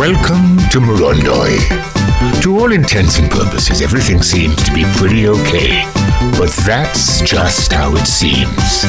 Welcome to Murundoi. To all intents and purposes, everything seems to be pretty okay. But that's just how it seems.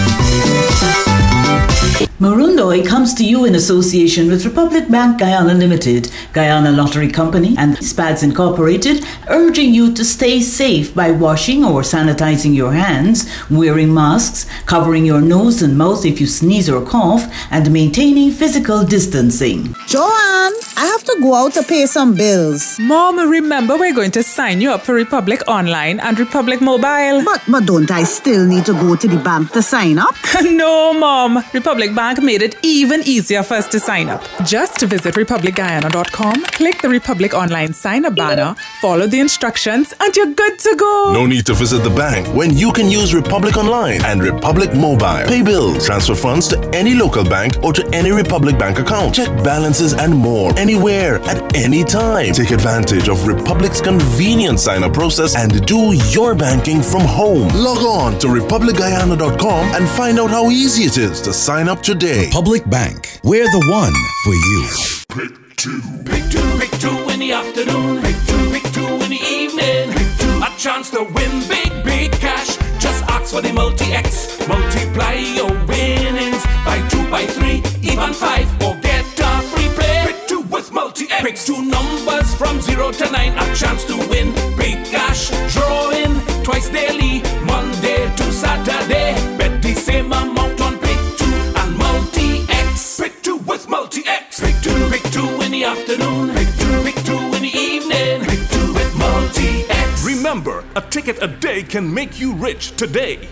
Murundoi comes to you in association with Republic Bank Guyana Limited, Guyana Lottery Company, and SPADS Incorporated, urging you to stay safe by washing or sanitizing your hands, wearing masks, covering your nose and mouth if you sneeze or cough, and maintaining physical distancing. Joanne, I have to go out to pay some bills. Mom, remember we're going to sign you up for Republic Online and Republic Mobile. But don't I still need to go to the bank to sign up? No, Mom. Republic Bank made it even easier for us to sign up. Just visit republicguyana.com, click the Republic Online sign-up banner, follow the instructions, and you're good to go. No need to visit the bank when you can use Republic Online and Republic Mobile. Pay bills, transfer funds to any local bank or to any Republic Bank account. Check balances and more anywhere at any time. Take advantage of Republic's convenient sign-up process and do your banking from home. Log on to republicguyana.com and find out how easy it is to sign up today. Public Bank, we're the one for you. Pick two in the afternoon. Pick two in the evening. A chance to win big cash. Just ask for the multi-X. Multiply your winnings by 2, by 3, even 5, or get a free play. Pick two with multi-X. Pick two numbers from 0 to 9. A chance to win big cash. Drawing twice daily, Monday to Saturday. Bet the same amount on pick two and multi-X. Pick two with multi-X. Pick two in the afternoon. Pick two in the evening. Pick two with multi-X. Remember, a ticket a day can make you rich today.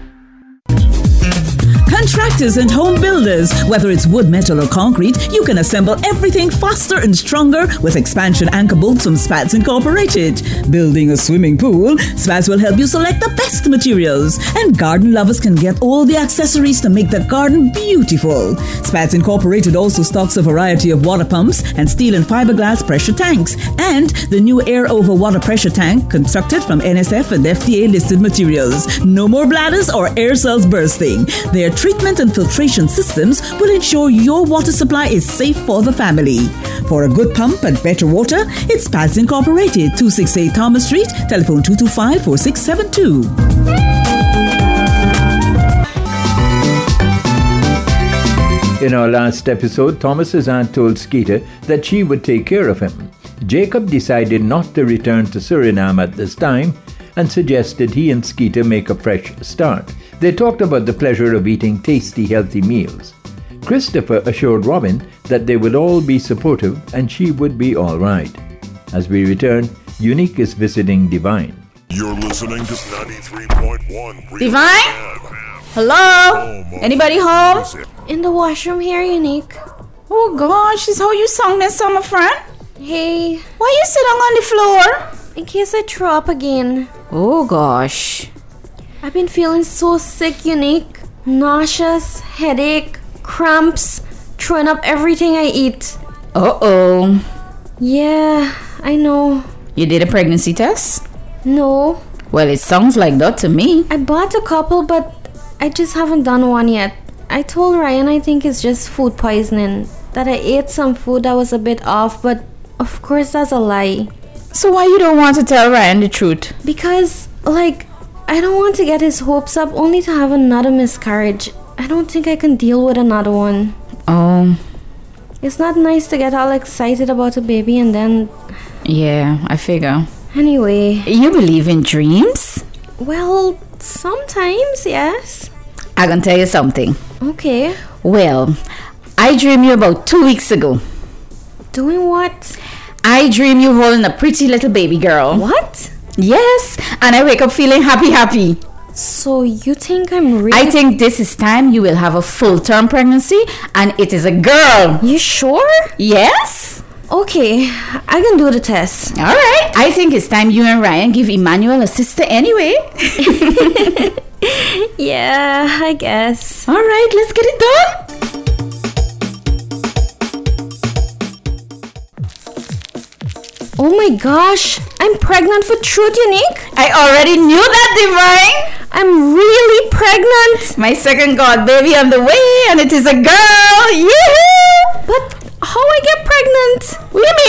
Contractors and home builders, whether it's wood, metal or concrete, you can assemble everything faster and stronger with expansion anchor bolts from SPADS Incorporated. Building a swimming pool, SPADS will help you select the best materials, and garden lovers can get all the accessories to make the garden beautiful. SPADS Incorporated also stocks a variety of water pumps and steel and fiberglass pressure tanks, and the new air over water pressure tank constructed from NSF and FDA listed materials. No more bladders or air cells bursting. Their treatment and filtration systems will ensure your water supply is safe for the family. For a good pump and better water, it's SPADS Incorporated, 268 Thomas Street, telephone 225-4672. In our last episode, Thomas's aunt told Skeeter that she would take care of him. Jacob decided not to return to Suriname at this time and suggested he and Skeeter make a fresh start. They talked about the pleasure of eating tasty, healthy meals. Christopher assured Robin that they would all be supportive and she would be all right. As we return, Unique is visiting Divine. You're listening to 93.1. Divine? Hello? Anybody home? In the washroom here, Unique. Oh gosh, is how you sung that summer, friend? Hey. Why you sitting on the floor? In case I throw up again. Oh gosh. I've been feeling so sick, Unique. Nauseous, headache, cramps, throwing up everything I eat. Uh-oh. Yeah, I know. You did a pregnancy test? No. Well, it sounds like that to me. I bought a couple, but I just haven't done one yet. I told Ryan I think it's just food poisoning. That I ate some food that was a bit off, but of course that's a lie. So why you don't want to tell Ryan the truth? Because, I don't want to get his hopes up only to have another miscarriage. I don't think I can deal with another one. Oh. It's not nice to get all excited about a baby and then... Yeah, I figure. Anyway. You believe in dreams? Well, sometimes, yes. I can tell you something. Okay. Well, I dreamed you about 2 weeks ago. Doing what? I dream you holding a pretty little baby girl. What? Yes, and I wake up feeling happy. So you think I'm really... I think this is time you will have a full-term pregnancy, and it is a girl. You sure? Yes. Okay, I can do the test. All right. I think it's time you and Ryan give Emmanuel a sister anyway. Yeah, I guess. All right, let's get it done. Oh my gosh, I'm pregnant for truth, Unique. I already knew that, Divine. I'm really pregnant. My second god baby on the way, and it is a girl. Yee-hoo! But how I get pregnant? What do you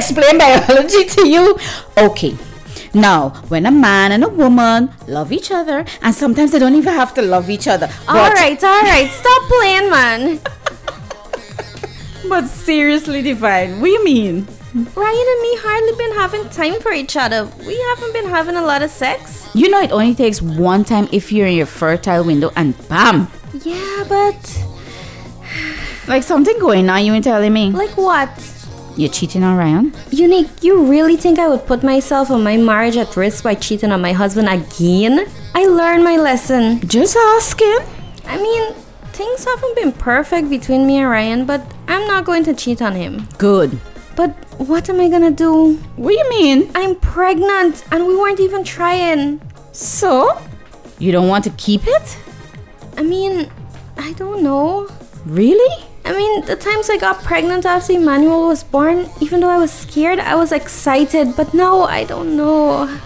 explain biology to you. Okay. Now, when a man and a woman love each other, and sometimes they don't even have to love each other. Alright. Stop playing, man. But seriously, Divine, what do you mean? Ryan and me hardly been having time for each other. We haven't been having a lot of sex. You know it only takes one time if you're in your fertile window and bam! Yeah, but... Like something going on, you ain't telling me? Like what? You're cheating on Ryan? Unique, you really think I would put myself and my marriage at risk by cheating on my husband again? I learned my lesson. Just asking. I mean, things haven't been perfect between me and Ryan, but I'm not going to cheat on him. Good. But what am I gonna do? What do you mean? I'm pregnant and we weren't even trying. So? You don't want to keep it? I mean, I don't know. Really? I mean, the times I got pregnant after Emmanuel was born, even though I was scared, I was excited. But now, I don't know.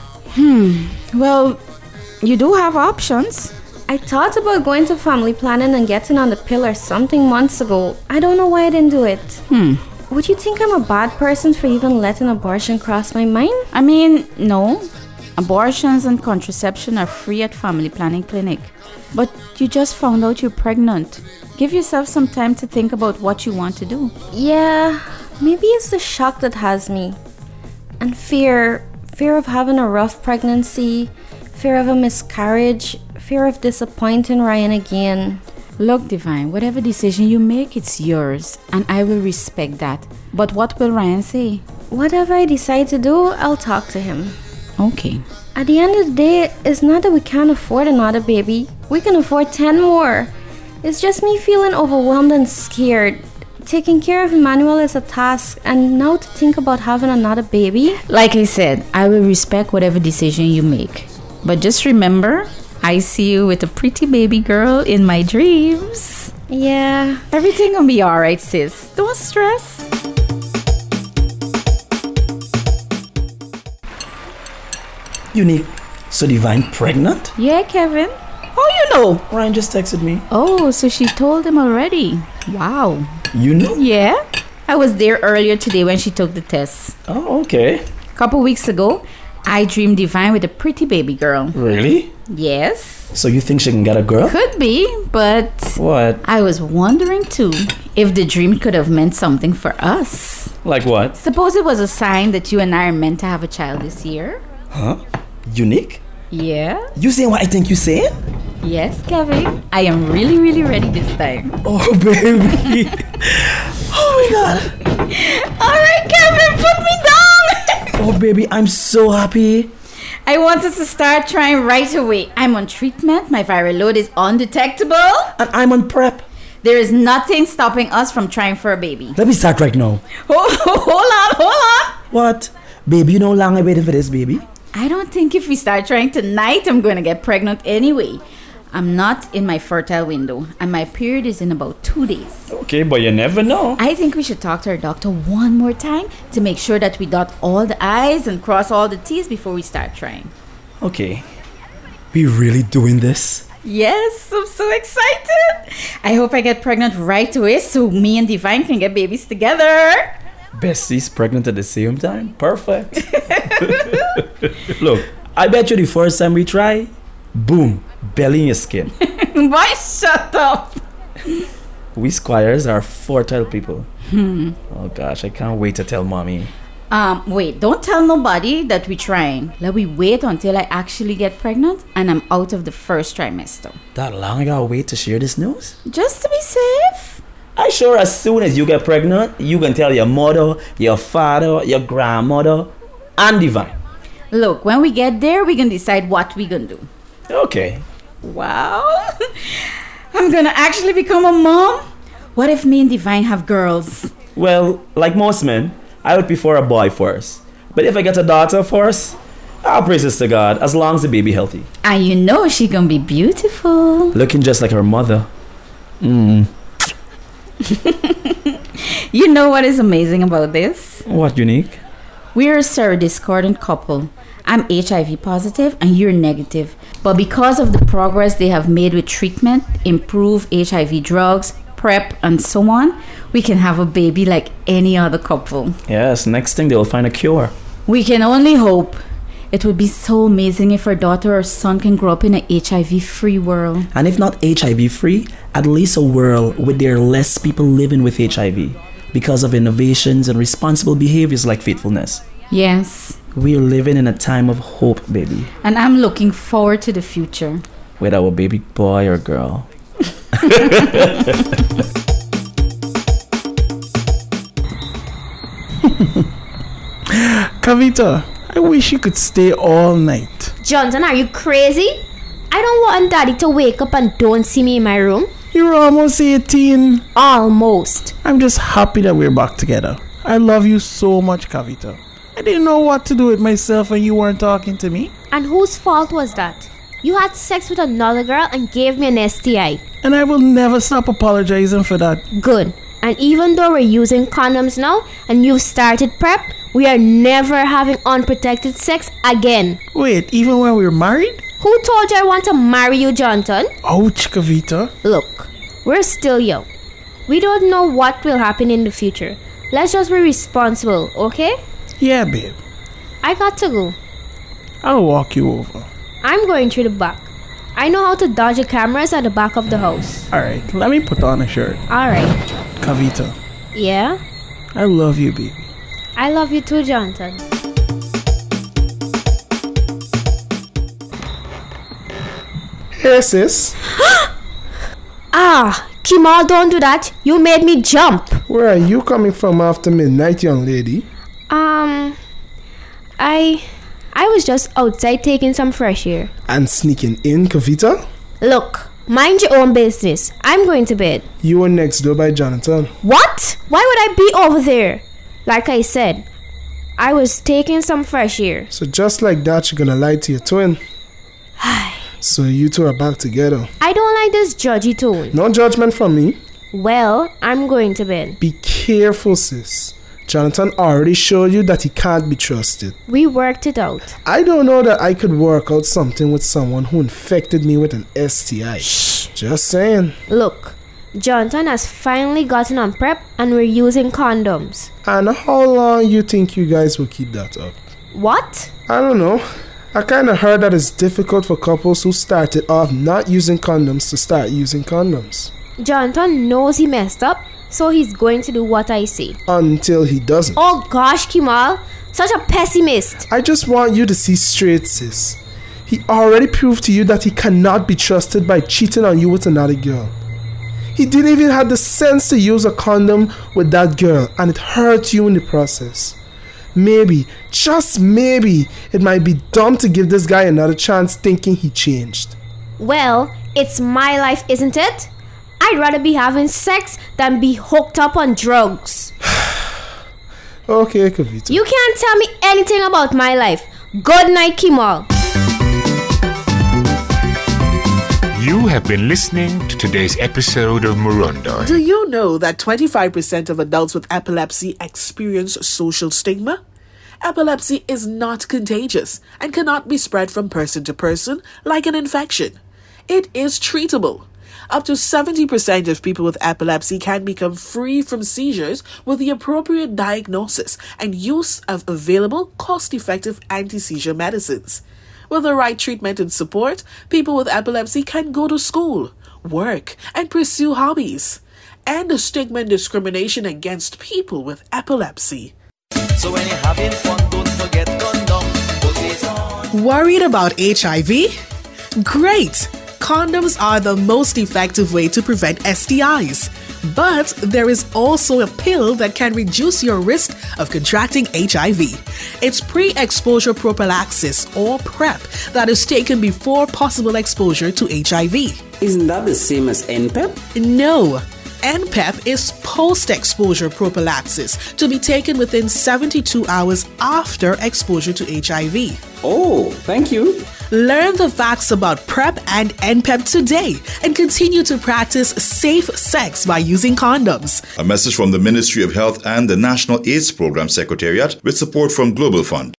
Well, you do have options. I thought about going to family planning and getting on the pill or something months ago. I don't know why I didn't do it. Would you think I'm a bad person for even letting abortion cross my mind? I mean, no. Abortions and contraception are free at family planning clinic. But you just found out you're pregnant. Give yourself some time to think about what you want to do. Yeah, maybe it's the shock that has me. And fear of having a rough pregnancy, fear of a miscarriage, fear of disappointing Ryan again. Look, Divine, whatever decision you make, it's yours. And I will respect that. But what will Ryan say? Whatever I decide to do, I'll talk to him. Okay. At the end of the day, it's not that we can't afford another baby. We can afford 10 more. It's just me feeling overwhelmed and scared. Taking care of Emmanuel is a task, and now to think about having another baby. Like I said, I will respect whatever decision you make. But just remember, I see you with a pretty baby girl in my dreams. Yeah. Everything will be alright, sis. Don't stress. Unique. So Divine pregnant? Yeah, Kevin. How you know? Ryan just texted me. Oh, so she told him already. Wow. You know? Yeah. I was there earlier today when she took the test. Oh, okay. Couple weeks ago, I dreamed Divine with a pretty baby girl. Really? Yes. So you think she can get a girl? Could be, but... What? I was wondering too if the dream could have meant something for us. Like what? Suppose it was a sign that you and I are meant to have a child this year. Huh? Unique? Yeah. You saying what I think you saying? Yes, Kevin. I am really, really ready this time. Oh, baby. Oh, my God. All right, Kevin, put me down. Oh, baby, I'm so happy. I want us to start trying right away. I'm on treatment. My viral load is undetectable. And I'm on prep. There is nothing stopping us from trying for a baby. Let me start right now. Hold on. What? Baby, you know how long I waited for this, baby? I don't think if we start trying tonight, I'm going to get pregnant anyway. I'm not in my fertile window, and my period is in about 2 days. Okay, but you never know. I think we should talk to our doctor one more time to make sure that we dot all the I's and cross all the T's before we start trying. Okay. We really doing this? Yes, I'm so excited. I hope I get pregnant right away so me and Divine can get babies together. Besties pregnant at the same time? Perfect. Look, I bet you the first time we try, boom, belly in your skin. Boy, shut up. We squires are fertile people. Oh gosh, I can't wait to tell mommy. Wait, don't tell nobody that we're trying. Let we wait until I actually get pregnant and I'm out of the first trimester. That long I gotta wait to share this news? Just to be safe. I sure as soon as you get pregnant, you can tell your mother, your father, your grandmother, and Divine. Look, when we get there, we can decide what we gonna do. Okay. Wow. I'm gonna actually become a mom? What if me and Divine have girls? Well, like most men, I would prefer a boy first. But if I get a daughter first, I'll praise this to God, as long as the baby healthy. And you know she gonna be beautiful. Looking just like her mother. You know what is amazing about this? What, Unique? We're a serodiscordant couple. I'm HIV positive and you're negative. But because of the progress they have made with treatment, improved HIV drugs, PrEP, and so on, we can have a baby like any other couple. Yes, next thing they'll find a cure. We can only hope. It would be so amazing if our daughter or son can grow up in a HIV-free world. And if not HIV-free, at least a world where there are less people living with HIV because of innovations and responsible behaviors like faithfulness. Yes. We are living in a time of hope, baby. And I'm looking forward to the future. With our baby boy or girl. Kavita, I wish you could stay all night. Johnson, are you crazy? I don't want Daddy to wake up and don't see me in my room. You're almost 18. Almost. I'm just happy that we're back together. I love you so much, Kavita. I didn't know what to do with myself when you weren't talking to me. And whose fault was that? You had sex with another girl and gave me an STI. And I will never stop apologizing for that. Good. And even though we're using condoms now and you've started PrEP, we are never having unprotected sex again. Wait, even when we're married? Who told you I want to marry you, Johnson? Ouch, Kavita. Look, we're still young. We don't know what will happen in the future. Let's just be responsible, okay? Yeah, babe. I got to go. I'll walk you over. I'm going through the back. I know how to dodge the cameras at the back of the house. Alright, let me put on a shirt. Alright. Kavita. Yeah? I love you, baby. I love you too, Johnson. Hey, sis. Kimal, don't do that. You made me jump. Where are you coming from after midnight, young lady? I was just outside taking some fresh air. And sneaking in, Kavita? Look, mind your own business. I'm going to bed. You were next door by Jonathan. What? Why would I be over there? Like I said, I was taking some fresh air. So just like that, you're gonna lie to your twin. So you two are back together. I don't like this judgy tone. No judgment from me. Well, I'm going to bed. Be careful, sis. Jonathan already showed you that he can't be trusted. We worked it out. I don't know that I could work out something with someone who infected me with an STI. Shh. Just saying. Look, Jonathan has finally gotten on PrEP and we're using condoms. And how long you think you guys will keep that up? What? I don't know. I kind of heard that it's difficult for couples who started off not using condoms to start using condoms. Jonathan knows he messed up, so he's going to do what I say. Until he doesn't. Oh gosh, Kimal. Such a pessimist. I just want you to see straight, sis. He already proved to you that he cannot be trusted by cheating on you with another girl. He didn't even have the sense to use a condom with that girl, and it hurt you in the process. Maybe, just maybe, it might be dumb to give this guy another chance thinking he changed. Well, it's my life, isn't it? I'd rather be having sex than be hooked up on drugs. Okay, Kavita. You can't tell me anything about my life. Good night, Kimal. You have been listening to today's episode of Murundoy. Do you know that 25% of adults with epilepsy experience social stigma? Epilepsy is not contagious and cannot be spread from person to person like an infection. It is treatable. Up to 70% of people with epilepsy can become free from seizures with the appropriate diagnosis and use of available cost-effective anti-seizure medicines. With the right treatment and support, people with epilepsy can go to school, work, and pursue hobbies. End the stigma and discrimination against people with epilepsy. So when you're having fun, don't forget condom. Put it on. Worried about HIV? Great! Condoms are the most effective way to prevent STIs. But there is also a pill that can reduce your risk of contracting HIV. It's pre-exposure prophylaxis or PrEP that is taken before possible exposure to HIV. Isn't that the same as NPEP? No. NPEP is post-exposure prophylaxis to be taken within 72 hours after exposure to HIV. Oh, thank you. Learn the facts about PrEP and NPEP today and continue to practice safe sex by using condoms. A message from the Ministry of Health and the National AIDS Program Secretariat with support from Global Fund.